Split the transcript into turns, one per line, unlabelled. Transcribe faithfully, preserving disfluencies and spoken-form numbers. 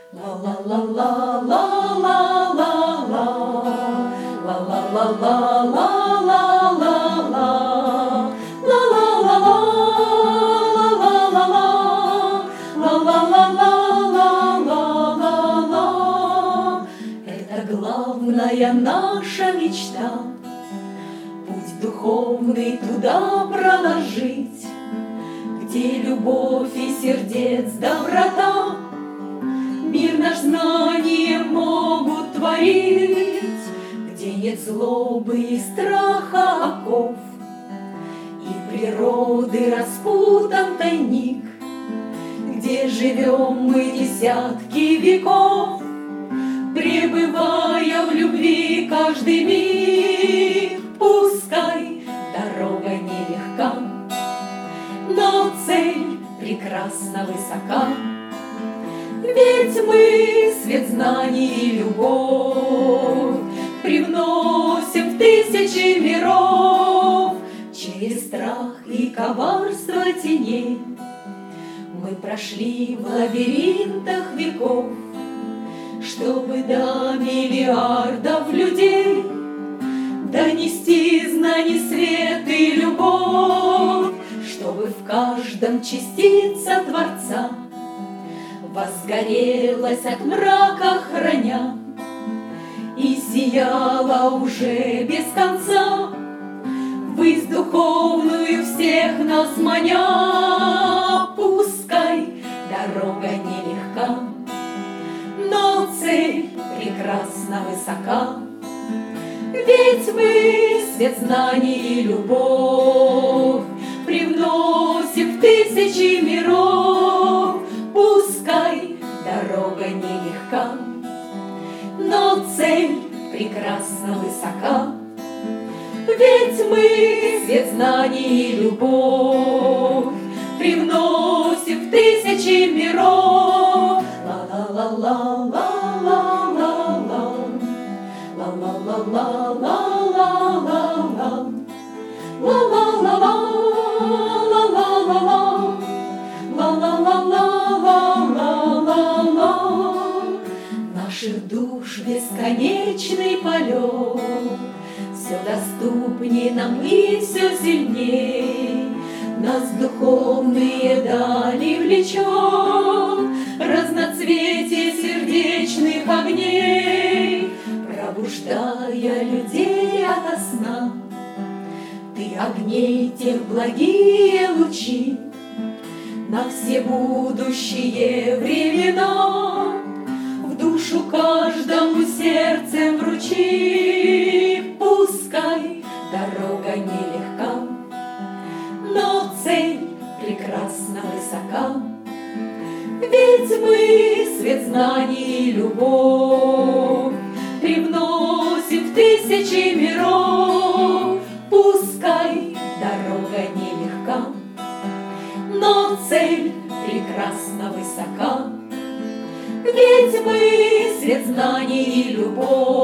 Это главная наша мечта, путь духовный туда проложить, где любовь и сердец доброта мир наш знанием могут творить, где нет злобы и страха оков, и природы распутан тайник, где живем мы десятки веков, пребывая в любви каждый миг. Пускай дорога нелегка, но цель прекрасна высока. Ведь мы свет знаний и любовь привносим в тысячи миров. Через страх и коварство теней мы прошли в лабиринтах веков, чтобы до миллиардов людей донести знаний, свет и любовь, чтобы в каждом частица Творца возгорелась от мрака храня и сияла уже без конца, ввысь духовную всех нас маня. Пускай дорога нелегка, но цель прекрасна высока. Ведь мы свет знаний и любовь привносим в тысячи миров. Пускай дорога нелегка, но цель прекрасна высока. Ведь мы свет знаний и любовь привносим в тысячи миров. Наших душ бесконечный полет все доступнее нам и все сильней. Нас духовные дали влечет разноцветие сердечных огней, пробуждая людей ото сна. Ты огней тех благие лучи на все будущие времена в душу каждому сердцем вручи. Пускай дорога нелегка, но цель прекрасна высока. Ведь мы свет знаний и любовь привносим в тысячи миров. Пускай дорога нелегка, но цель прекрасна высока. Ведь мы свет знаний и любовь